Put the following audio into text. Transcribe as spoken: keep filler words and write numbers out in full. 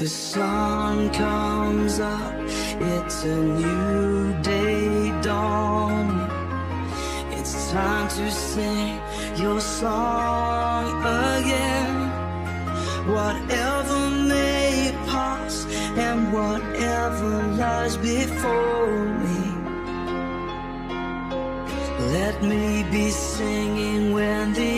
The sun comes up, it's a new day dawning. It's time to sing your song again. Whatever may pass and whatever lies before me, let me be singing when the